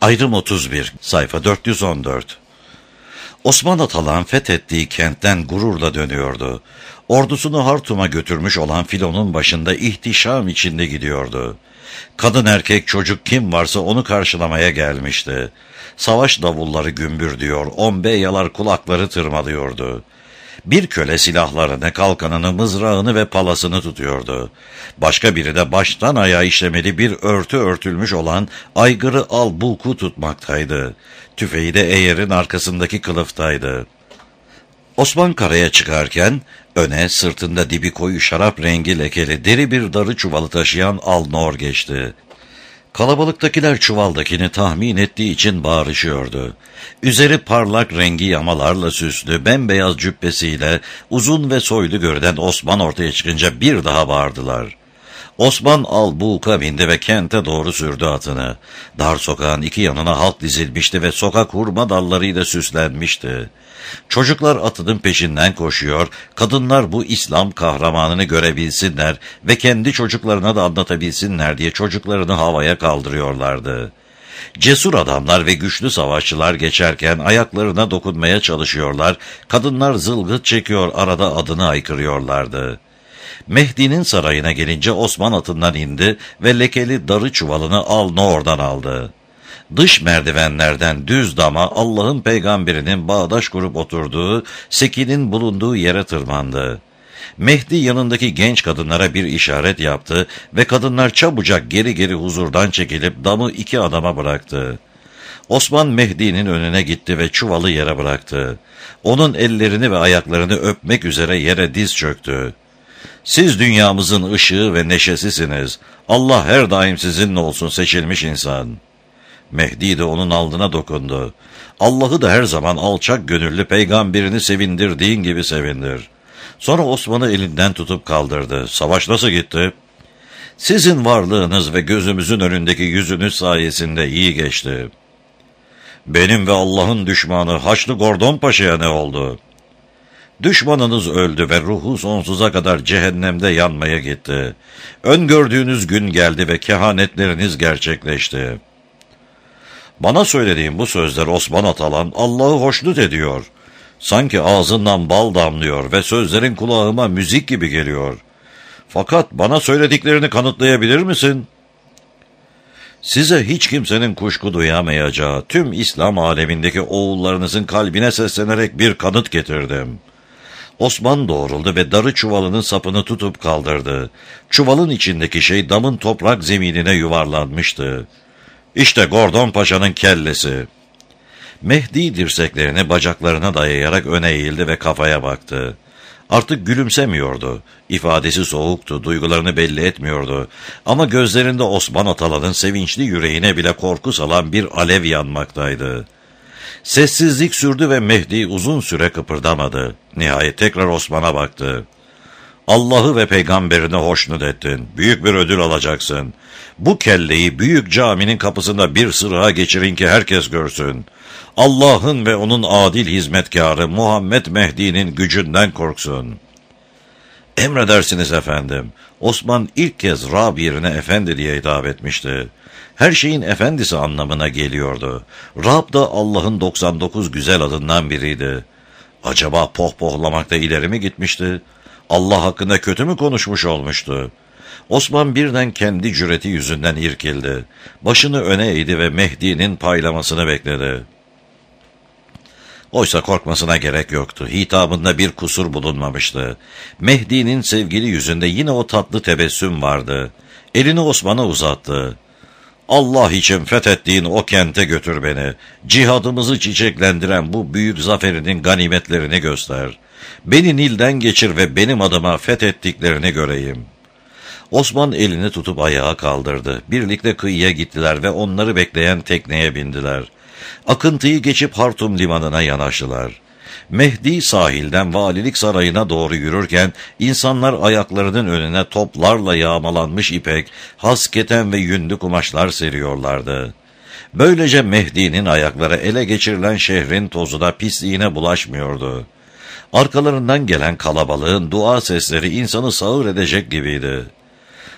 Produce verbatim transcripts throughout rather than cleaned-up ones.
Ayrım otuz bir, sayfa dört yüz on dört. Osman Atalan fethettiği kentten gururla dönüyordu. Ordusunu Hartum'a götürmüş olan filonun başında ihtişam içinde gidiyordu. Kadın erkek çocuk kim varsa onu karşılamaya gelmişti. Savaş davulları gümbür diyor, ombeyalar kulakları tırmalıyordu. Bir köle silahlarını, kalkanını, mızrağını ve palasını tutuyordu. Başka biri de baştan ayağa işlemeli bir örtü örtülmüş olan aygırı albuku tutmaktaydı. Tüfeği de eğerin arkasındaki kılıftaydı. Osman karaya çıkarken öne sırtında dibi koyu şarap rengi lekeli deri bir darı çuvalı taşıyan Alnor geçti. Kalabalıktakiler çuvaldakini tahmin ettiği için bağırışıyordu. Üzeri parlak rengi yamalarla süslü, bembeyaz cübbesiyle uzun ve soylu görünen Osman ortaya çıkınca bir daha bağırdılar. Osman albuka bindi ve kente doğru sürdü atını. Dar sokağın iki yanına halk dizilmişti ve sokak hurma dallarıyla süslenmişti. Çocuklar atının peşinden koşuyor, kadınlar bu İslam kahramanını görebilsinler ve kendi çocuklarına da anlatabilsinler diye çocuklarını havaya kaldırıyorlardı. Cesur adamlar ve güçlü savaşçılar geçerken ayaklarına dokunmaya çalışıyorlar, kadınlar zılgıt çekiyor, arada adını haykırıyorlardı. Mehdi'nin sarayına gelince Osman atından indi ve lekeli darı çuvalını Alnor'dan aldı. Dış merdivenlerden düz dama Allah'ın peygamberinin bağdaş kurup oturduğu, sekinin bulunduğu yere tırmandı. Mehdi yanındaki genç kadınlara bir işaret yaptı ve kadınlar çabucak geri geri huzurdan çekilip damı iki adama bıraktı. Osman Mehdi'nin önüne gitti ve çuvalı yere bıraktı. Onun ellerini ve ayaklarını öpmek üzere yere diz çöktü. Siz dünyamızın ışığı ve neşesisiniz. Allah her daim sizinle olsun seçilmiş insan. Mehdi de onun alnına dokundu. Allah'ı da her zaman alçak gönüllü peygamberini sevindirdiğin gibi sevindir. Sonra Osman'ı elinden tutup kaldırdı. Savaş nasıl gitti? Sizin varlığınız ve gözümüzün önündeki yüzünüz sayesinde iyi geçti. Benim ve Allah'ın düşmanı Haçlı Gordon Paşa'ya ne oldu? Düşmanınız öldü ve ruhu sonsuza kadar cehennemde yanmaya gitti. Öngördüğünüz gün geldi ve kehanetleriniz gerçekleşti. Bana söylediğim bu sözler Osman Atalan Allah'ı hoşnut ediyor. Sanki ağzından bal damlıyor ve sözlerin kulağıma müzik gibi geliyor. Fakat bana söylediklerini kanıtlayabilir misin? Size hiç kimsenin kuşku duyamayacağı tüm İslam alemindeki oğullarınızın kalbine seslenerek bir kanıt getirdim. Osman doğruldu ve darı çuvalının sapını tutup kaldırdı. Çuvalın içindeki şey damın toprak zeminine yuvarlanmıştı. İşte Gordon Paşa'nın kellesi. Mehdi dirseklerini bacaklarına dayayarak öne eğildi ve kafaya baktı. Artık gülümsemiyordu. İfadesi soğuktu, duygularını belli etmiyordu. Ama gözlerinde Osman Atalan'ın sevinçli yüreğine bile korku salan bir alev yanmaktaydı. Sessizlik sürdü ve Mehdi uzun süre kıpırdamadı. Nihayet tekrar Osman'a baktı. Allah'ı ve peygamberini hoşnut ettin. Büyük bir ödül alacaksın. Bu kelleyi büyük caminin kapısında bir sırığa geçirin ki herkes görsün. Allah'ın ve onun adil hizmetkarı Muhammed Mehdi'nin gücünden korksun. Emredersiniz efendim. Osman ilk kez Rab yerine efendi diye hitap etmişti. Her şeyin efendisi anlamına geliyordu. Rab da Allah'ın doksan dokuz güzel adından biriydi. Acaba pohpohlamakta ileri mi gitmişti? Allah hakkında kötü mü konuşmuş olmuştu? Osman birden kendi cüreti yüzünden irkildi. Başını öne eğdi ve Mehdi'nin paylamasını bekledi. Oysa korkmasına gerek yoktu. Hitabında bir kusur bulunmamıştı. Mehdi'nin sevgili yüzünde yine o tatlı tebessüm vardı. Elini Osman'a uzattı. Allah için fethettiğin o kente götür beni. Cihadımızı çiçeklendiren bu büyük zaferinin ganimetlerini göster. Beni Nil'den geçir ve benim adıma fethettiklerini göreyim. Osman elini tutup ayağa kaldırdı. Birlikte kıyıya gittiler ve onları bekleyen tekneye bindiler. Akıntıyı geçip Hartum limanına yanaştılar. Mehdi sahilden valilik sarayına doğru yürürken insanlar ayaklarının önüne toplarla yağmalanmış ipek, has keten ve yünlü kumaşlar seriyorlardı. Böylece Mehdi'nin ayakları ele geçirilen şehrin tozuna pisliğine bulaşmıyordu. Arkalarından gelen kalabalığın dua sesleri insanı sağır edecek gibiydi.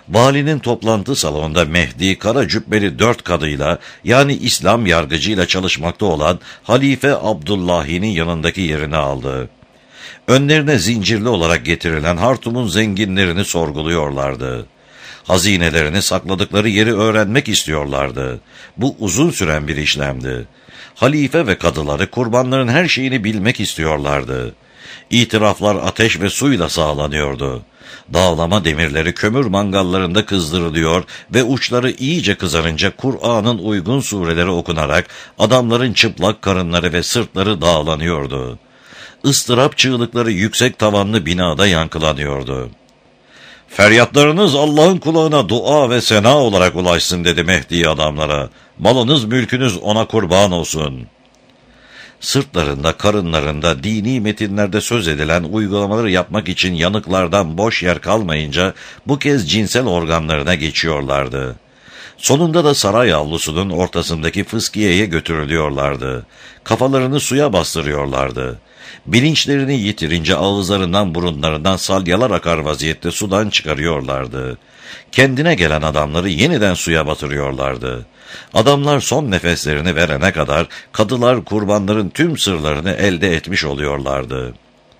Valinin toplantı salonunda Mehdi kara cübbeli dört kadıyla, yani İslam yargıcıyla çalışmakta olan Halife Abdullahi'nin yanındaki yerini aldı. Önlerine zincirli olarak getirilen Hartum'un zenginlerini sorguluyorlardı. Hazinelerini sakladıkları yeri öğrenmek istiyorlardı. Bu uzun süren bir işlemdi. Halife ve kadıları kurbanların her şeyini bilmek istiyorlardı. İtiraflar ateş ve suyla sağlanıyordu. Dağlama demirleri kömür mangallarında kızdırılıyor ve uçları iyice kızarınca Kur'an'ın uygun sureleri okunarak adamların çıplak karınları ve sırtları dağlanıyordu. Istırap çığlıkları yüksek tavanlı binada yankılanıyordu. "Feryatlarınız Allah'ın kulağına dua ve sena olarak ulaşsın," dedi Mehdi adamlara. "Malınız mülkünüz ona kurban olsun." Sırtlarında, karınlarında, dini metinlerde söz edilen uygulamaları yapmak için yanıklardan boş yer kalmayınca bu kez cinsel organlarına geçiyorlardı. Sonunda da saray avlusunun ortasındaki fıskiyeye götürülüyorlardı. Kafalarını suya bastırıyorlardı. Bilinçlerini yitirince ağızlarından burunlarından salyalar akar vaziyette sudan çıkarıyorlardı. Kendine gelen adamları yeniden suya batırıyorlardı. Adamlar son nefeslerini verene kadar kadılar kurbanların tüm sırlarını elde etmiş oluyorlardı.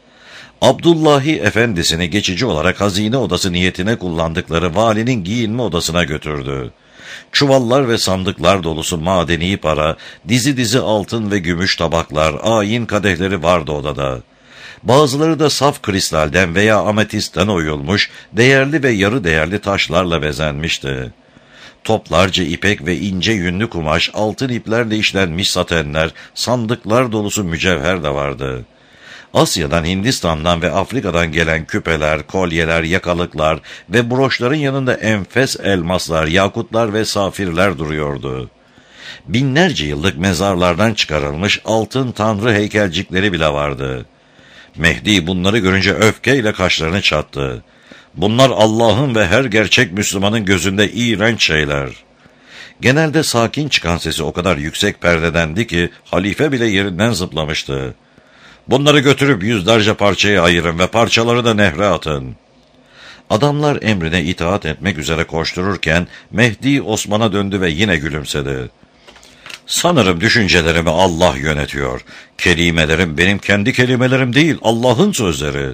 Abdullahi efendisini geçici olarak hazine odası niyetine kullandıkları valinin giyinme odasına götürdü. Çuvallar ve sandıklar dolusu madeni para, dizi dizi altın ve gümüş tabaklar, ayin kadehleri vardı odada. Bazıları da saf kristalden veya ametistten oyulmuş, değerli ve yarı değerli taşlarla bezenmişti. Toplarca ipek ve ince yünlü kumaş, altın iplerle işlenmiş satenler, sandıklar dolusu mücevher de vardı. Asya'dan, Hindistan'dan ve Afrika'dan gelen küpeler, kolyeler, yakalıklar ve broşların yanında enfes elmaslar, yakutlar ve safirler duruyordu. Binlerce yıllık mezarlardan çıkarılmış altın tanrı heykelcikleri bile vardı. Mehdi bunları görünce öfkeyle kaşlarını çattı. Bunlar Allah'ın ve her gerçek Müslümanın gözünde iğrenç şeyler. Genelde sakin çıkan sesi o kadar yüksek perdedendi ki halife bile yerinden zıplamıştı. "Bunları götürüp yüzlerce parçaya ayırın ve parçaları da nehre atın." Adamlar emrine itaat etmek üzere koştururken Mehdi Osman'a döndü ve yine gülümsedi. "Sanırım düşüncelerimi Allah yönetiyor. Kelimelerim benim kendi kelimelerim değil, Allah'ın sözleri."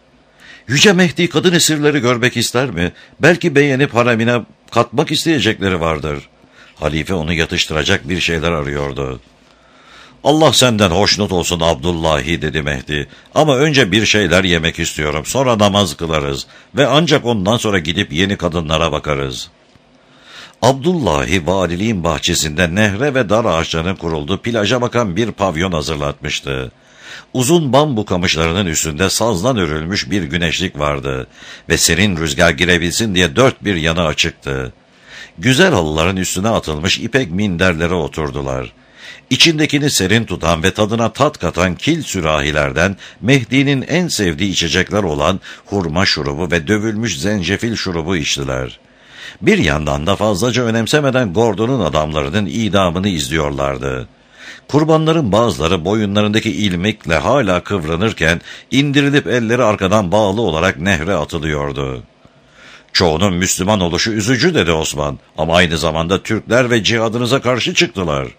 Yüce Mehdi kadın esirleri görmek ister mi? Belki beğenip haremine katmak isteyecekleri vardır. Halife onu yatıştıracak bir şeyler arıyordu. "Allah senden hoşnut olsun Abdullahi," dedi Mehdi. "Ama önce bir şeyler yemek istiyorum. Sonra namaz kılarız ve ancak ondan sonra gidip yeni kadınlara bakarız." Abdullahi valiliğin bahçesinde nehre ve dar ağaçlarının kurulduğu plaja bakan bir pavyon hazırlatmıştı. Uzun bambu kamışlarının üstünde sazdan örülmüş bir güneşlik vardı ve serin rüzgar girebilsin diye dört bir yanı açıktı. Güzel halıların üstüne atılmış ipek minderlere oturdular. İçindekini serin tutan ve tadına tat katan kil sürahilerden Mehdi'nin en sevdiği içecekler olan hurma şurubu ve dövülmüş zencefil şurubu içtiler. Bir yandan da fazlaca önemsemeden Gordon'un adamlarının idamını izliyorlardı. Kurbanların bazıları boyunlarındaki ilmekle hala kıvranırken indirilip elleri arkadan bağlı olarak nehre atılıyordu. "Çoğunun Müslüman oluşu üzücü," dedi Osman, "ama aynı zamanda Türkler ve cihadınıza karşı çıktılar."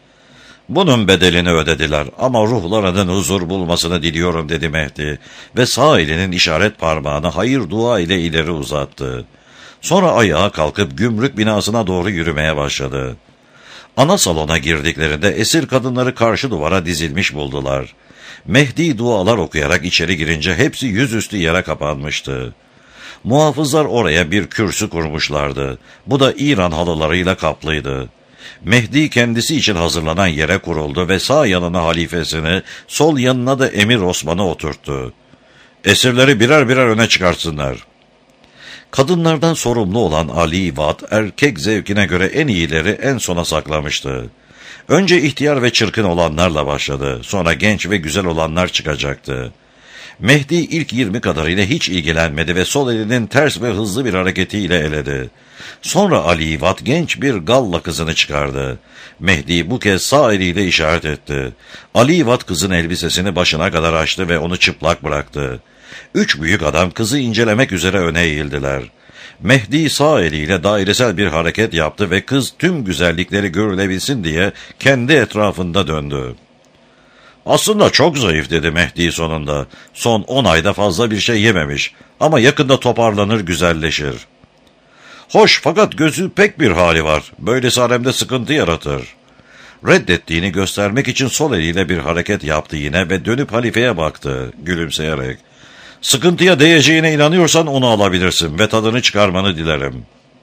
"Bunun bedelini ödediler ama ruhlarının huzur bulmasını diliyorum," dedi Mehdi ve sağ elinin işaret parmağını hayır dua ile ileri uzattı. Sonra ayağa kalkıp gümrük binasına doğru yürümeye başladı. Ana salona girdiklerinde esir kadınları karşı duvara dizilmiş buldular. Mehdi dualar okuyarak içeri girince hepsi yüzüstü yere kapanmıştı. Muhafızlar oraya bir kürsü kurmuşlardı. Bu da İran halılarıyla kaplıydı. Mehdi kendisi için hazırlanan yere kuruldu ve sağ yanına halifesini, sol yanına da Emir Osman'ı oturttu. "Esirleri birer birer öne çıkartsınlar." Kadınlardan sorumlu olan Ali Vat, erkek zevkine göre en iyileri en sona saklamıştı. Önce ihtiyar ve çırkın olanlarla başladı, sonra genç ve güzel olanlar çıkacaktı. Mehdi ilk yirmi kadarıyla hiç ilgilenmedi ve sol elinin ters ve hızlı bir hareketiyle eledi. Sonra Ali Vat genç bir Galla kızını çıkardı. Mehdi bu kez sağ eliyle işaret etti. Ali Vat kızın elbisesini başına kadar açtı ve onu çıplak bıraktı. Üç büyük adam kızı incelemek üzere öne eğildiler. Mehdi sağ eliyle dairesel bir hareket yaptı ve kız tüm güzellikleri görülebilsin diye kendi etrafında döndü. Aslında çok zayıf dedi Mehdi sonunda. Son on ayda fazla bir şey yememiş ama yakında toparlanır, güzelleşir. Hoş, fakat gözü pek bir hali var. Böylesi haremde sıkıntı yaratır. Reddettiğini göstermek için sol eliyle bir hareket yaptı yine ve dönüp halifeye baktı gülümseyerek. Sıkıntıya değeceğine inanıyorsan onu alabilirsin ve tadını çıkarmanı dilerim.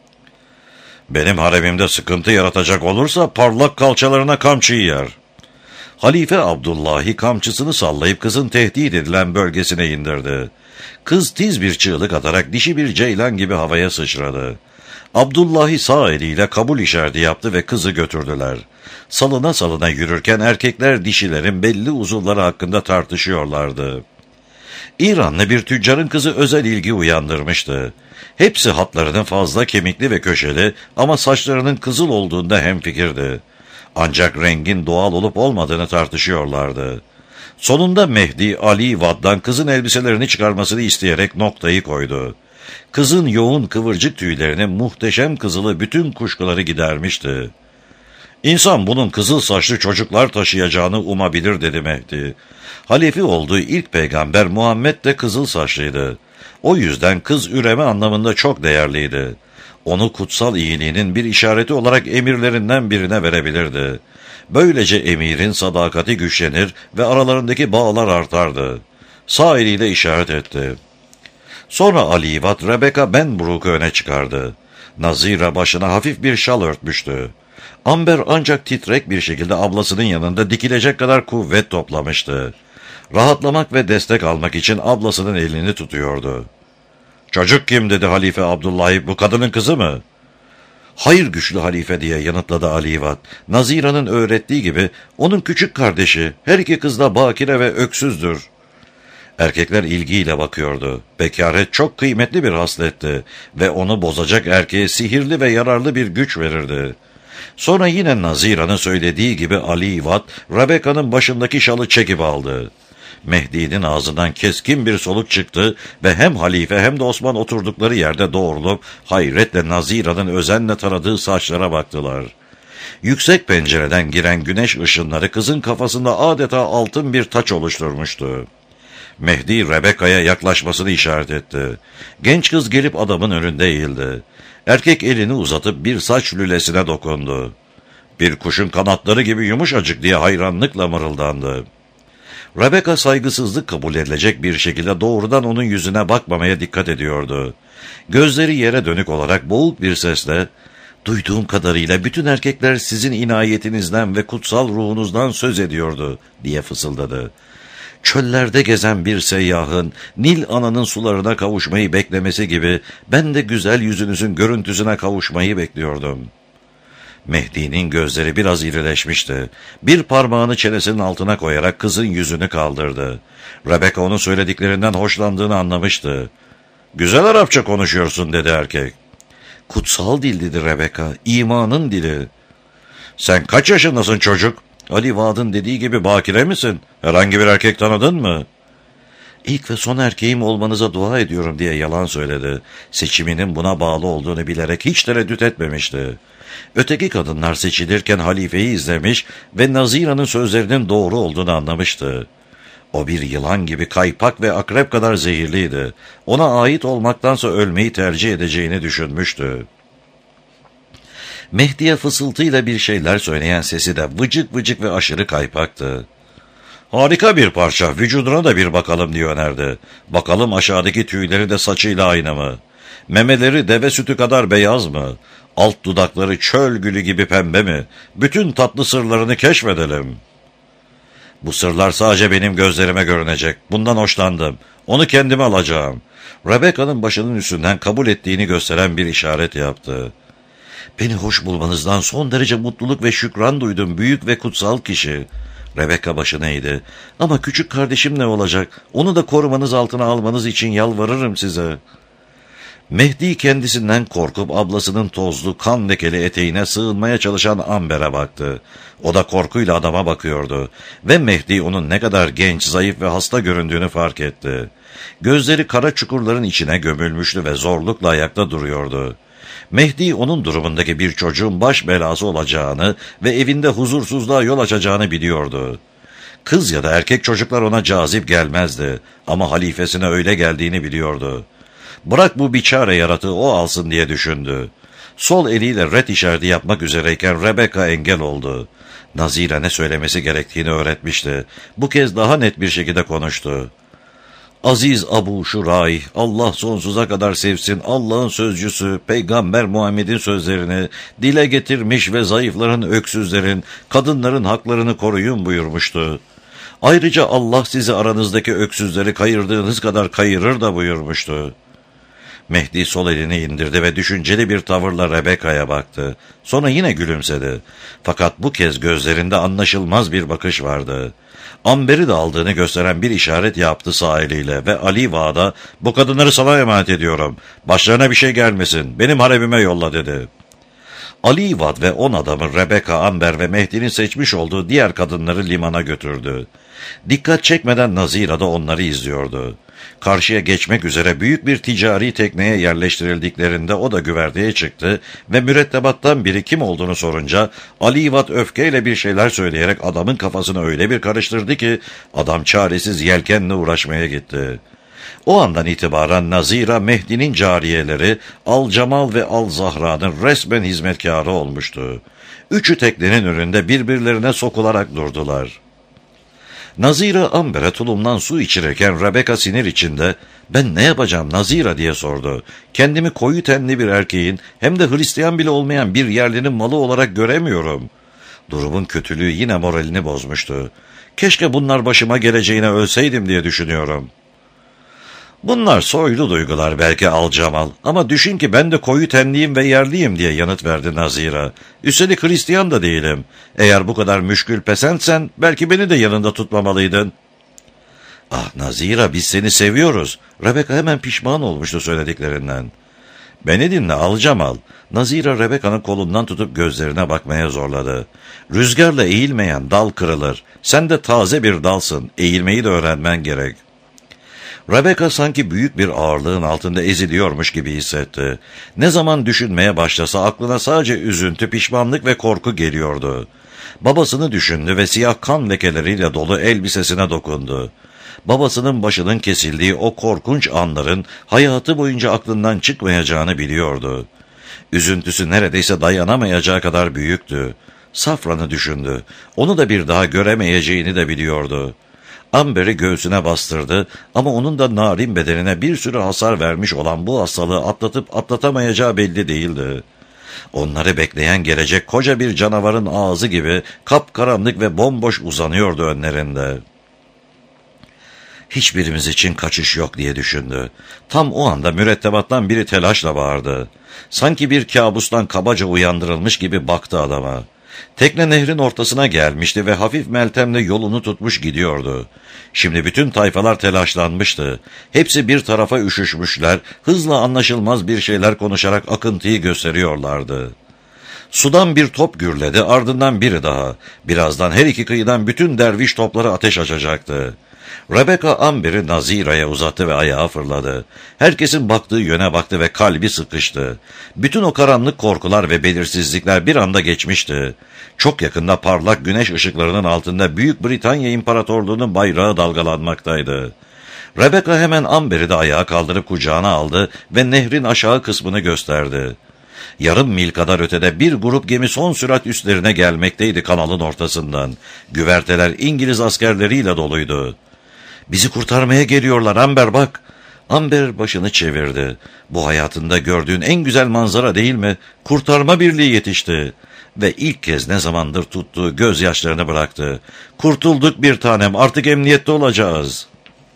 Benim haremimde sıkıntı yaratacak olursa parlak kalçalarına kamçıyı yer. Halife Abdullahi kamçısını sallayıp kızın tehdit edilen bölgesine indirdi. Kız tiz bir çığlık atarak dişi bir ceylan gibi havaya sıçradı. Abdullahi sağ eliyle kabul işareti yaptı ve kızı götürdüler. Salına salına yürürken erkekler dişilerin belli uzuvları hakkında tartışıyorlardı. İranlı bir tüccarın kızı özel ilgi uyandırmıştı. Hepsi hatlarının fazla kemikli ve köşeli ama saçlarının kızıl olduğunda hemfikirdi. Ancak rengin doğal olup olmadığını tartışıyorlardı. Sonunda Mehdi, Ali Vad'dan kızın elbiselerini çıkarmasını isteyerek noktayı koydu. Kızın yoğun kıvırcık tüylerinin muhteşem kızılı bütün kuşkuları gidermişti. İnsan bunun kızıl saçlı çocuklar taşıyacağını umabilir dedi Mehdi. Halife olduğu ilk peygamber Muhammed de kızıl saçlıydı. O yüzden kız üreme anlamında çok değerliydi. Onu kutsal iyiliğinin bir işareti olarak emirlerinden birine verebilirdi. Böylece emirin sadakati güçlenir ve aralarındaki bağlar artardı. Sağ eliyle işaret etti. Sonra Ali Vat Rebecca Benbrook'u öne çıkardı. Nazira başına hafif bir şal örtmüştü. Amber ancak titrek bir şekilde ablasının yanında dikilecek kadar kuvvet toplamıştı. Rahatlamak ve destek almak için ablasının elini tutuyordu. "Çocuk kim?" dedi Halife Abdullahi. "Bu kadının kızı mı?" "Hayır güçlü halife," diye yanıtladı Ali Vat. "Nazira'nın öğrettiği gibi onun küçük kardeşi, her iki kız da bakire ve öksüzdür." Erkekler ilgiyle bakıyordu. Bekaret çok kıymetli bir hasletti ve onu bozacak erkeğe sihirli ve yararlı bir güç verirdi. Sonra yine Nazira'nın söylediği gibi Ali Vat, Rebecca'nın başındaki şalı çekip aldı. Mehdi'nin ağzından keskin bir soluk çıktı ve hem halife hem de Osman oturdukları yerde doğrulup hayretle Nazira'nın özenle taradığı saçlara baktılar. Yüksek pencereden giren güneş ışınları kızın kafasında adeta altın bir taç oluşturmuştu. Mehdi Rebecca'ya yaklaşmasını işaret etti. Genç kız gelip adamın önünde eğildi. Erkek elini uzatıp bir saç lülesine dokundu. "Bir kuşun kanatları gibi yumuşacık," diye hayranlıkla mırıldandı. Rebecca saygısızlık kabul edilecek bir şekilde doğrudan onun yüzüne bakmamaya dikkat ediyordu. Gözleri yere dönük olarak boğuk bir sesle, "Duyduğum kadarıyla bütün erkekler sizin inayetinizden ve kutsal ruhunuzdan söz ediyordu," diye fısıldadı. "Çöllerde gezen bir seyyahın Nil ananın sularına kavuşmayı beklemesi gibi ben de güzel yüzünüzün görüntüsüne kavuşmayı bekliyordum." Mehdi'nin gözleri biraz irileşmişti. Bir parmağını çenesinin altına koyarak kızın yüzünü kaldırdı. Rebecca onun söylediklerinden hoşlandığını anlamıştı. "Güzel Arapça konuşuyorsun," dedi erkek. "Kutsal dil," dedi Rebecca. "İmanın dili." "Sen kaç yaşındasın çocuk? Ali Vad'ın dediği gibi bakire misin? Herhangi bir erkek tanıdın mı?" "İlk ve son erkeğim olmanıza dua ediyorum," diye yalan söyledi. Seçiminin buna bağlı olduğunu bilerek hiç tereddüt etmemişti. Öteki kadınlar seçilirken halifeyi izlemiş ve Nazira'nın sözlerinin doğru olduğunu anlamıştı. O bir yılan gibi kaypak ve akrep kadar zehirliydi. Ona ait olmaktansa ölmeyi tercih edeceğini düşünmüştü. Mehdi'ye fısıltıyla bir şeyler söyleyen sesi de vıcık vıcık ve aşırı kaypaktı. "Harika bir parça, vücuduna da bir bakalım," diye önerdi. "Bakalım aşağıdaki tüyleri de saçıyla aynı mı? Memeleri deve sütü kadar beyaz mı? Alt dudakları çöl gülü gibi pembe mi? Bütün tatlı sırlarını keşfedelim." "Bu sırlar sadece benim gözlerime görünecek. Bundan hoşlandım. Onu kendime alacağım." Rebecca'nın başının üstünden kabul ettiğini gösteren bir işaret yaptı. "Beni hoş bulmanızdan son derece mutluluk ve şükran duydum büyük ve kutsal kişi." Rebecca başını eğdi. "Ama küçük kardeşim ne olacak? Onu da korumanız altına almanız için yalvarırım size." Mehdi kendisinden korkup ablasının tozlu, kan lekeli eteğine sığınmaya çalışan Amber'e baktı. O da korkuyla adama bakıyordu ve Mehdi onun ne kadar genç, zayıf ve hasta göründüğünü fark etti. Gözleri kara çukurların içine gömülmüştü ve zorlukla ayakta duruyordu. Mehdi onun durumundaki bir çocuğun baş belası olacağını ve evinde huzursuzluğa yol açacağını biliyordu. Kız ya da erkek çocuklar ona cazip gelmezdi ama halifesine öyle geldiğini biliyordu. Bırak bu biçare yaratığı o alsın diye düşündü. Sol eliyle ret işareti yapmak üzereyken Rebecca engel oldu. Nazire ne söylemesi gerektiğini öğretmişti. Bu kez daha net bir şekilde konuştu. Aziz Abu Şuray, Allah sonsuza kadar sevsin, Allah'ın sözcüsü, Peygamber Muhammed'in sözlerini dile getirmiş ve zayıfların, öksüzlerin, kadınların haklarını koruyun buyurmuştu. Ayrıca Allah sizi aranızdaki öksüzleri kayırdığınız kadar kayırır da buyurmuştu. Mehdi sol elini indirdi ve düşünceli bir tavırla Rebecca'ya baktı. Sonra yine gülümsedi. Fakat bu kez gözlerinde anlaşılmaz bir bakış vardı. Amber'i de aldığını gösteren bir işaret yaptı sağ eliyle ve Ali Va'da "Bu kadınları sana emanet ediyorum. Başlarına bir şey gelmesin. Benim haremime yolla" dedi. Ali Vad ve on adamı Rebecca, Amber ve Mehdi'nin seçmiş olduğu diğer kadınları limana götürdü. Dikkat çekmeden Nazira da onları izliyordu. Karşıya geçmek üzere büyük bir ticari tekneye yerleştirildiklerinde o da güverteye çıktı ve mürettebattan biri kim olduğunu sorunca Ali Vat öfkeyle bir şeyler söyleyerek adamın kafasını öyle bir karıştırdı ki adam çaresiz yelkenle uğraşmaya gitti. O andan itibaren Nazira, Mehdi'nin cariyeleri Al Cemal ve Al Zahra'nın resmen hizmetkarı olmuştu. Üçü teknenin önünde birbirlerine sokularak durdular. Nazira Amber'e tulumdan su içirirken Rebecca sinir içinde "Ben ne yapacağım Nazira?" diye sordu. "Kendimi koyu tenli bir erkeğin hem de Hristiyan bile olmayan bir yerlinin malı olarak göremiyorum." Durumun kötülüğü yine moralini bozmuştu. "Keşke bunlar başıma geleceğine ölseydim diye düşünüyorum." "Bunlar soylu duygular belki Al Cemal, ama düşün ki ben de koyu tenliyim ve yerliyim" diye yanıt verdi Nazira. "Üstelik Hristiyan da değilim. Eğer bu kadar müşkül pesentsen belki beni de yanında tutmamalıydın." "Ah Nazira, biz seni seviyoruz." Rebecca hemen pişman olmuştu söylediklerinden. "Beni dinle Al Cemal." Nazira Rebecca'nın kolundan tutup gözlerine bakmaya zorladı. "Rüzgarla eğilmeyen dal kırılır. Sen de taze bir dalsın. Eğilmeyi de öğrenmen gerek." Rebecca sanki büyük bir ağırlığın altında eziliyormuş gibi hissetti. Ne zaman düşünmeye başlasa aklına sadece üzüntü, pişmanlık ve korku geliyordu. Babasını düşündü ve siyah kan lekeleriyle dolu elbisesine dokundu. Babasının başının kesildiği o korkunç anların hayatı boyunca aklından çıkmayacağını biliyordu. Üzüntüsü neredeyse dayanamayacağı kadar büyüktü. Safran'ı düşündü. Onu da bir daha göremeyeceğini de biliyordu. Amber'i göğsüne bastırdı ama onun da narin bedenine bir sürü hasar vermiş olan bu hastalığı atlatıp atlatamayacağı belli değildi. Onları bekleyen gelecek koca bir canavarın ağzı gibi kapkaranlık ve bomboş uzanıyordu önlerinde. "Hiçbirimiz için kaçış yok" diye düşündü. Tam o anda mürettebattan biri telaşla bağırdı. Sanki bir kabustan kabaca uyandırılmış gibi baktı adama. Tekne nehrin ortasına gelmişti ve hafif Meltem'le yolunu tutmuş gidiyordu. Şimdi bütün tayfalar telaşlanmıştı. Hepsi bir tarafa üşüşmüşler, hızla anlaşılmaz bir şeyler konuşarak akıntıyı gösteriyorlardı. Sudan bir top gürledi, ardından biri daha. Birazdan her iki kıyıdan bütün derviş topları ateş açacaktı. Rebecca Amber'i Nazira'ya uzattı ve ayağa fırladı. Herkesin baktığı yöne baktı ve kalbi sıkıştı. Bütün o karanlık korkular ve belirsizlikler bir anda geçmişti. Çok yakında parlak güneş ışıklarının altında Büyük Britanya İmparatorluğu'nun bayrağı dalgalanmaktaydı. Rebecca hemen Amber'i de ayağa kaldırıp kucağına aldı ve nehrin aşağı kısmını gösterdi. Yarım mil kadar ötede bir grup gemi son sürat üstlerine gelmekteydi kanalın ortasından. Güverteler İngiliz askerleriyle doluydu. "Bizi kurtarmaya geliyorlar Amber, bak." Amber başını çevirdi. "Bu hayatında gördüğün en güzel manzara değil mi? Kurtarma birliği yetişti." Ve ilk kez ne zamandır tuttuğu gözyaşlarını bıraktı. "Kurtulduk bir tanem, artık emniyette olacağız."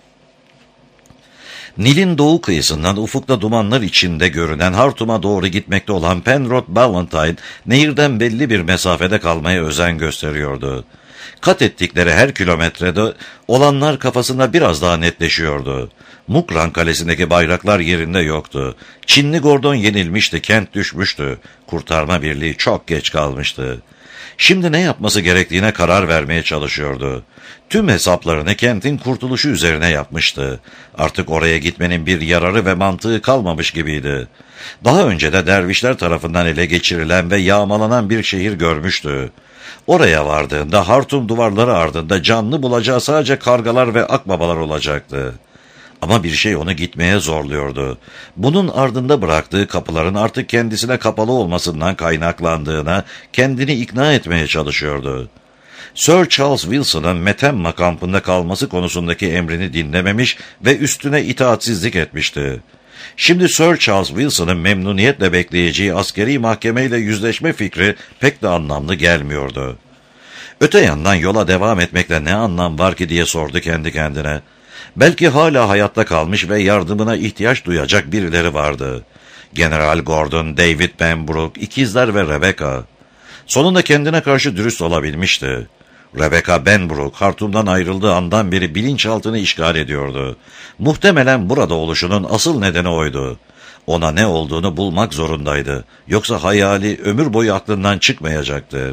Nil'in doğu kıyısından ufukta dumanlar içinde görünen Hartum'a doğru gitmekte olan Penrod Ballantine, nehirden belli bir mesafede kalmaya özen gösteriyordu. Kat ettikleri her kilometrede olanlar kafasında biraz daha netleşiyordu. Mukran Kalesi'ndeki bayraklar yerinde yoktu. Çinli Gordon yenilmişti, kent düşmüştü. Kurtarma birliği çok geç kalmıştı. Şimdi ne yapması gerektiğine karar vermeye çalışıyordu. Tüm hesaplarını kentin kurtuluşu üzerine yapmıştı. Artık oraya gitmenin bir yararı ve mantığı kalmamış gibiydi. Daha önce de dervişler tarafından ele geçirilen ve yağmalanan bir şehir görmüştü. Oraya vardığında Hartum duvarları ardında canlı bulacağı sadece kargalar ve akbabalar olacaktı. Ama bir şey onu gitmeye zorluyordu. Bunun ardında bıraktığı kapıların artık kendisine kapalı olmasından kaynaklandığına kendini ikna etmeye çalışıyordu. Sir Charles Wilson'ın Metemma kampında kalması konusundaki emrini dinlememiş ve üstüne itaatsizlik etmişti. Şimdi Sir Charles Wilson'ın memnuniyetle bekleyeceği askeri mahkemeyle yüzleşme fikri pek de anlamlı gelmiyordu. Öte yandan yola devam etmekle ne anlam var ki diye sordu kendi kendine. Belki hala hayatta kalmış ve yardımına ihtiyaç duyacak birileri vardı. General Gordon, David Pembroke, ikizler ve Rebecca. Sonunda kendine karşı dürüst olabilmişti. Rebecca Benbrook, Hartum'dan ayrıldığı andan beri bilinçaltını işgal ediyordu. Muhtemelen burada oluşunun asıl nedeni oydu. Ona ne olduğunu bulmak zorundaydı. Yoksa hayali ömür boyu aklından çıkmayacaktı.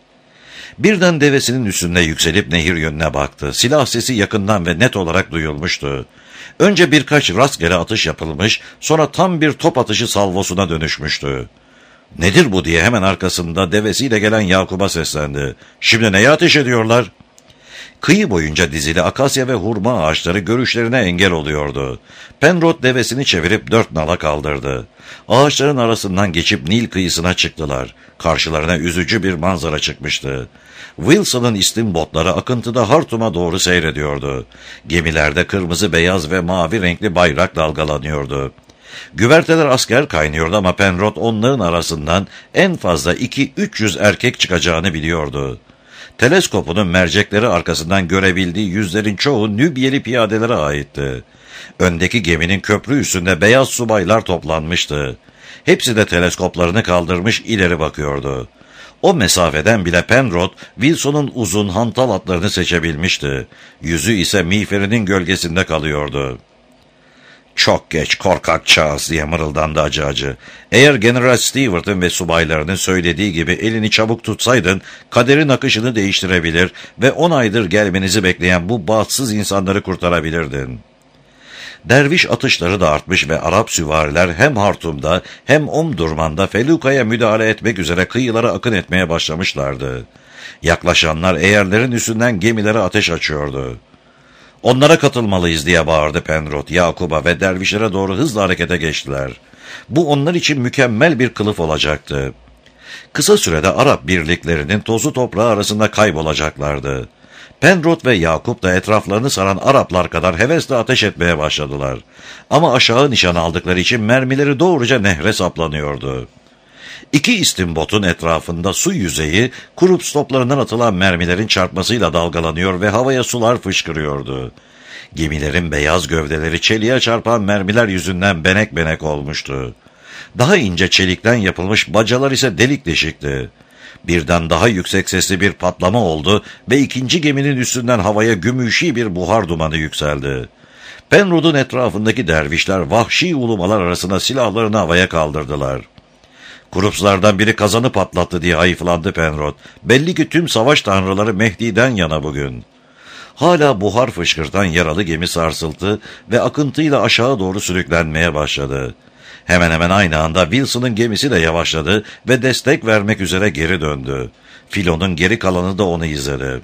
Birden devesinin üstünde yükselip nehir yönüne baktı. Silah sesi yakından ve net olarak duyulmuştu. Önce birkaç rastgele atış yapılmış, sonra tam bir top atışı salvosuna dönüşmüştü. "Nedir bu?" diye hemen arkasında devesiyle gelen Yakup'a seslendi. "Şimdi neye ateş ediyorlar?" Kıyı boyunca dizili akasya ve hurma ağaçları görüşlerine engel oluyordu. Penrod devesini çevirip dört nala kaldırdı. Ağaçların arasından geçip Nil kıyısına çıktılar. Karşılarına üzücü bir manzara çıkmıştı. Wilson'ın istimbotları akıntıda Hartum'a doğru seyrediyordu. Gemilerde kırmızı, beyaz ve mavi renkli bayrak dalgalanıyordu. Güverteler asker kaynıyordu ama Penrod onların arasından en fazla iki üç yüz erkek çıkacağını biliyordu. Teleskopunun mercekleri arkasından görebildiği yüzlerin çoğu Nübyeli piyadelere aitti. Öndeki geminin köprü üstünde beyaz subaylar toplanmıştı. Hepsi de teleskoplarını kaldırmış ileri bakıyordu. O mesafeden bile Penrod, Wilson'un uzun hantal atlarını seçebilmişti. Yüzü ise miğferinin gölgesinde kalıyordu. "Çok geç korkak Charles," diye mırıldandı acı acı. "Eğer General Stewart'ın ve subaylarının söylediği gibi elini çabuk tutsaydın, kaderin akışını değiştirebilir ve on aydır gelmenizi bekleyen bu bahtsız insanları kurtarabilirdin." Derviş atışları da artmış ve Arap süvariler hem Hartum'da hem Omdurman'da Feluka'ya müdahale etmek üzere kıyılara akın etmeye başlamışlardı. Yaklaşanlar eğerlerin üstünden gemilere ateş açıyordu. "Onlara katılmalıyız," diye bağırdı Penrod, Yakup'a ve dervişlere doğru hızla harekete geçtiler. Bu onlar için mükemmel bir kılıf olacaktı. Kısa sürede Arap birliklerinin tozu toprağı arasında kaybolacaklardı. Penrod ve Yakup da etraflarını saran Araplar kadar hevesle ateş etmeye başladılar. Ama aşağı nişan aldıkları için mermileri doğruca nehre saplanıyordu. İki istimbotun etrafında su yüzeyi Krups toplarından atılan mermilerin çarpmasıyla dalgalanıyor ve havaya sular fışkırıyordu. Gemilerin beyaz gövdeleri çeliğe çarpan mermiler yüzünden benek benek olmuştu. Daha ince çelikten yapılmış bacalar ise delik deşikti. Birden daha yüksek sesli bir patlama oldu ve ikinci geminin üstünden havaya gümüşi bir buhar dumanı yükseldi. Penrod'un etrafındaki dervişler vahşi ulumalar arasında silahlarını havaya kaldırdılar. "Krupslardan biri kazanı patlattı," diye hayıflandı Penrod. "Belli ki tüm savaş tanrıları Mehdi'den yana bugün." Hala buhar fışkırtan yaralı gemi sarsıldı ve akıntıyla aşağı doğru sürüklenmeye başladı. Hemen hemen aynı anda Wilson'ın gemisi de yavaşladı ve destek vermek üzere geri döndü. Filonun geri kalanı da onu izledi.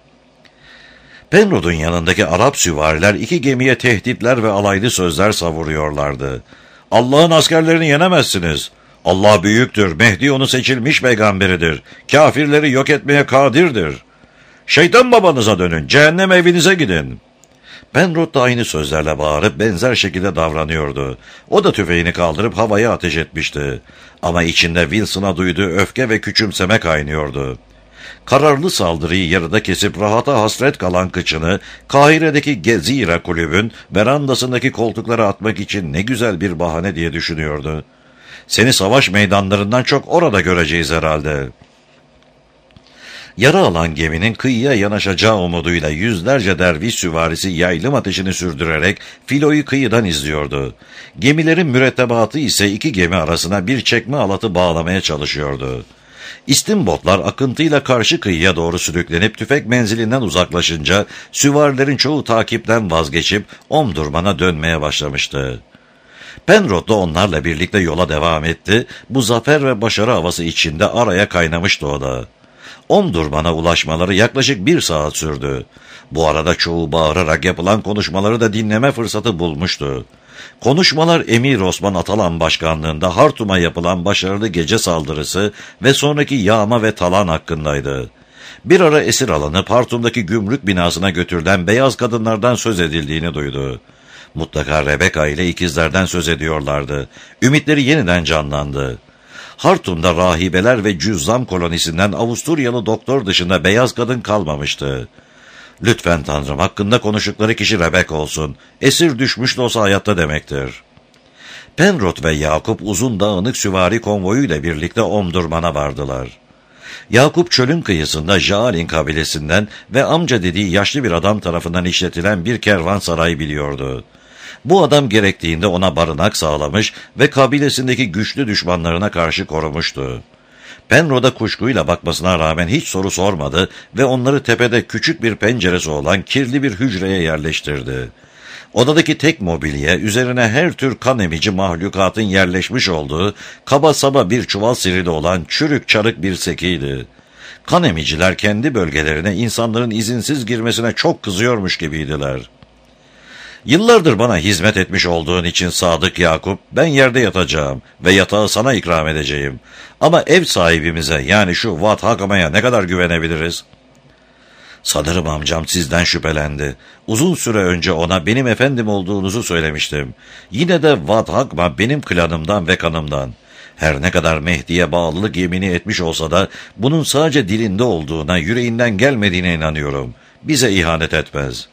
Penrod'un yanındaki Arap süvariler iki gemiye tehditler ve alaylı sözler savuruyorlardı. "Allah'ın askerlerini yenemezsiniz. Allah büyüktür, Mehdi onu seçilmiş peygamberidir. Kafirleri yok etmeye kadirdir. Şeytan babanıza dönün, cehennem evinize gidin." Penrod da aynı sözlerle bağırıp benzer şekilde davranıyordu. O da tüfeğini kaldırıp havaya ateş etmişti. Ama içinde Wilson'a duyduğu öfke ve küçümseme kaynıyordu. Kararlı saldırıyı yarıda kesip rahata hasret kalan kıçını Kahire'deki Gezira kulübün verandasındaki koltuklara atmak için ne güzel bir bahane diye düşünüyordu. "Seni savaş meydanlarından çok orada göreceğiz herhalde." Yara alan geminin kıyıya yanaşacağı umuduyla yüzlerce derviş süvarisi yaylım ateşini sürdürerek filoyu kıyıdan izliyordu. Gemilerin mürettebatı ise iki gemi arasına bir çekme halatı bağlamaya çalışıyordu. İstimbotlar akıntıyla karşı kıyıya doğru sürüklenip tüfek menzilinden uzaklaşınca süvarilerin çoğu takipten vazgeçip Omdurman'a dönmeye başlamıştı. Penrod da onlarla birlikte yola devam etti. Bu zafer ve başarı havası içinde araya kaynamıştı o da. Omdurman'a ulaşmaları yaklaşık bir saat sürdü. Bu arada çoğu bağırarak yapılan konuşmaları da dinleme fırsatı bulmuştu. Konuşmalar Emir Osman Atalan başkanlığında Hartum'a yapılan başarılı gece saldırısı ve sonraki yağma ve talan hakkındaydı. Bir ara esir alınıp Hartum'daki gümrük binasına götürülen beyaz kadınlardan söz edildiğini duydu. Mutlaka Rebecca ile ikizlerden söz ediyorlardı. Ümitleri yeniden canlandı. Hartum'da rahibeler ve cüzzam kolonisinden Avusturyalı doktor dışında beyaz kadın kalmamıştı. Lütfen Tanrım, hakkında konuştukları kişi Rebecca olsun. Esir düşmüş de olsa hayatta demektir. Penrod ve Yakup uzun dağınık süvari konvoyuyla birlikte Omdurman'a vardılar. Yakup çölün kıyısında Jaalin kabilesinden ve amca dediği yaşlı bir adam tarafından işletilen bir kervansaray biliyordu. Bu adam gerektiğinde ona barınak sağlamış ve kabilesindeki güçlü düşmanlarına karşı korumuştu. Penrod'a kuşkuyla bakmasına rağmen hiç soru sormadı ve onları tepede küçük bir penceresi olan kirli bir hücreye yerleştirdi. Odadaki tek mobilya üzerine her tür kan emici mahlukatın yerleşmiş olduğu kaba saba bir çuval sirili olan çürük çarık bir sekiydi. Kan emiciler kendi bölgelerine insanların izinsiz girmesine çok kızıyormuş gibiydiler. Yıllardır bana hizmet etmiş olduğun için Sadık Yakup, ben yerde yatacağım ve yatağı sana ikram edeceğim. Ama ev sahibimize, yani şu Vat Hakma'ya ne kadar güvenebiliriz? Sanırım amcam sizden şüphelendi. Uzun süre önce ona benim efendim olduğunuzu söylemiştim. Yine de Vat Hakma benim klanımdan ve kanımdan. Her ne kadar Mehdi'ye bağlılık yemini etmiş olsa da bunun sadece dilinde olduğuna, yüreğinden gelmediğine inanıyorum. Bize ihanet etmez.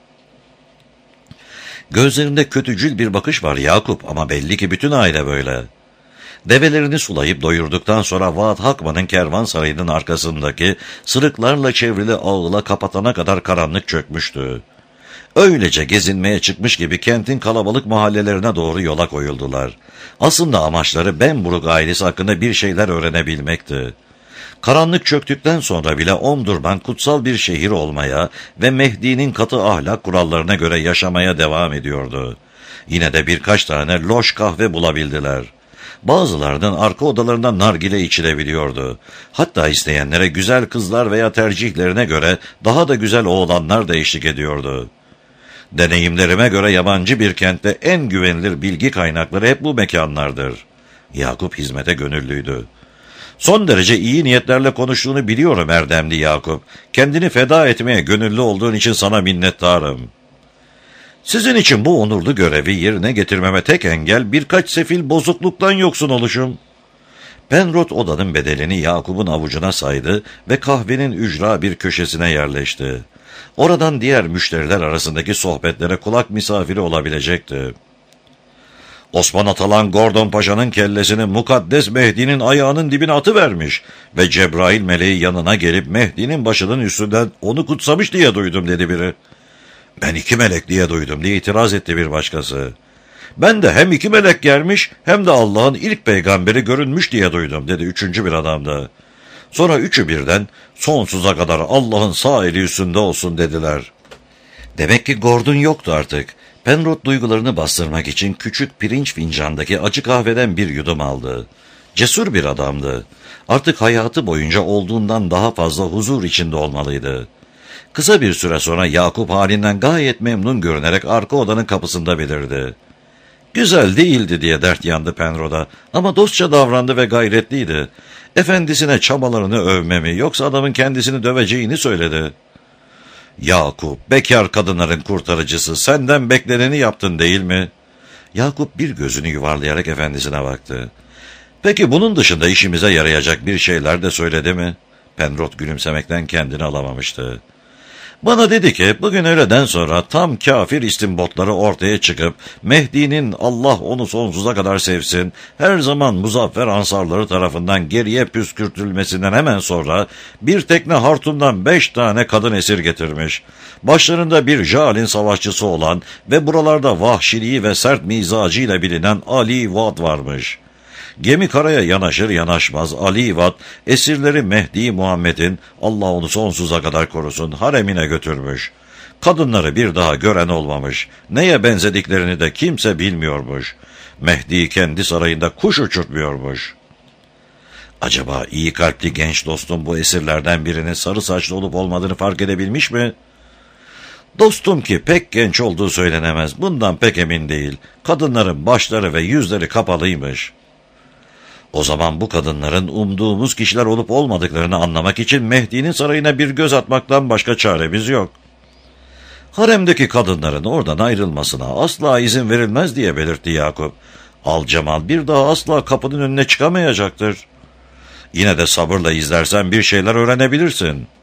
Gözlerinde kötücül bir bakış var Yakup, ama belli ki bütün aile böyle. Develerini sulayıp doyurduktan sonra Vat Hakma'nın kervansarayının arkasındaki sırıklarla çevrili ağıla kapatana kadar karanlık çökmüştü. Öylece gezinmeye çıkmış gibi kentin kalabalık mahallelerine doğru yola koyuldular. Aslında amaçları Benburg ailesi hakkında bir şeyler öğrenebilmekti. Karanlık çöktükten sonra bile Omdurman kutsal bir şehir olmaya ve Mehdi'nin katı ahlak kurallarına göre yaşamaya devam ediyordu. Yine de birkaç tane loş kahve bulabildiler. Bazılarının arka odalarında nargile içilebiliyordu. Hatta isteyenlere güzel kızlar veya tercihlerine göre daha da güzel oğlanlar da eşlik ediyordu. Deneyimlerime göre yabancı bir kentte en güvenilir bilgi kaynakları hep bu mekanlardır. Yakup hizmete gönüllüydü. Son derece iyi niyetlerle konuştuğunu biliyorum erdemli Yakup. Kendini feda etmeye gönüllü olduğun için sana minnettarım. Sizin için bu onurlu görevi yerine getirmeme tek engel birkaç sefil bozukluktan yoksun oluşum. Penrod odanın bedelini Yakup'un avucuna saydı ve kahvenin ücra bir köşesine yerleşti. Oradan diğer müşteriler arasındaki sohbetlere kulak misafiri olabilecekti. Osman Atalan Gordon Paşa'nın kellesini Mukaddes Mehdi'nin ayağının dibine atıvermiş ve Cebrail meleği yanına gelip Mehdi'nin başının üstünden onu kutsamış diye duydum dedi biri. Ben iki melek diye duydum diye itiraz etti bir başkası. Ben de hem iki melek gelmiş hem de Allah'ın ilk peygamberi görünmüş diye duydum dedi üçüncü bir adam da. Sonra üçü birden sonsuza kadar Allah'ın sağ eli üstünde olsun dediler. Demek ki Gordon yoktu artık. Penrod duygularını bastırmak için küçük pirinç fincandaki acı kahveden bir yudum aldı. Cesur bir adamdı. Artık hayatı boyunca olduğundan daha fazla huzur içinde olmalıydı. Kısa bir süre sonra Yakup halinden gayet memnun görünerek arka odanın kapısında belirdi. Güzel değildi diye dert yandı Penrod'a ama dostça davrandı ve gayretliydi. Efendisine çabalarını övmemi yoksa adamın kendisini döveceğini söyledi. Yakup, bekar kadınların kurtarıcısı, senden bekleneni yaptın değil mi? Yakup bir gözünü yuvarlayarak efendisine baktı. Peki bunun dışında işimize yarayacak bir şeyler de söyledi mi? Penrod gülümsemekten kendini alamamıştı. Bana dedi ki bugün öğleden sonra tam kafir istimbotları ortaya çıkıp Mehdi'nin Allah onu sonsuza kadar sevsin her zaman muzaffer ansarları tarafından geriye püskürtülmesinden hemen sonra bir tekne Hartum'dan beş tane kadın esir getirmiş. Başlarında bir Jalin savaşçısı olan ve buralarda vahşiliği ve sert mizacıyla bilinen Ali Vat varmış. Gemi karaya yanaşır yanaşmaz Ali Vat esirleri Mehdi Muhammed'in Allah onu sonsuza kadar korusun haremine götürmüş. Kadınları bir daha gören olmamış. Neye benzediklerini de kimse bilmiyormuş. Mehdi kendi sarayında kuş uçurtmuyormuş. Acaba iyi kalpli genç dostum bu esirlerden birinin sarı saçlı olup olmadığını fark edebilmiş mi? Dostum ki pek genç olduğu söylenemez. Bundan pek emin değil. Kadınların başları ve yüzleri kapalıymış. O zaman bu kadınların umduğumuz kişiler olup olmadıklarını anlamak için Mehdi'nin sarayına bir göz atmaktan başka çaremiz yok. Haremdeki kadınların oradan ayrılmasına asla izin verilmez diye belirtti Yakup. Alcemal bir daha asla kapının önüne çıkamayacaktır. Yine de sabırla izlersen bir şeyler öğrenebilirsin.''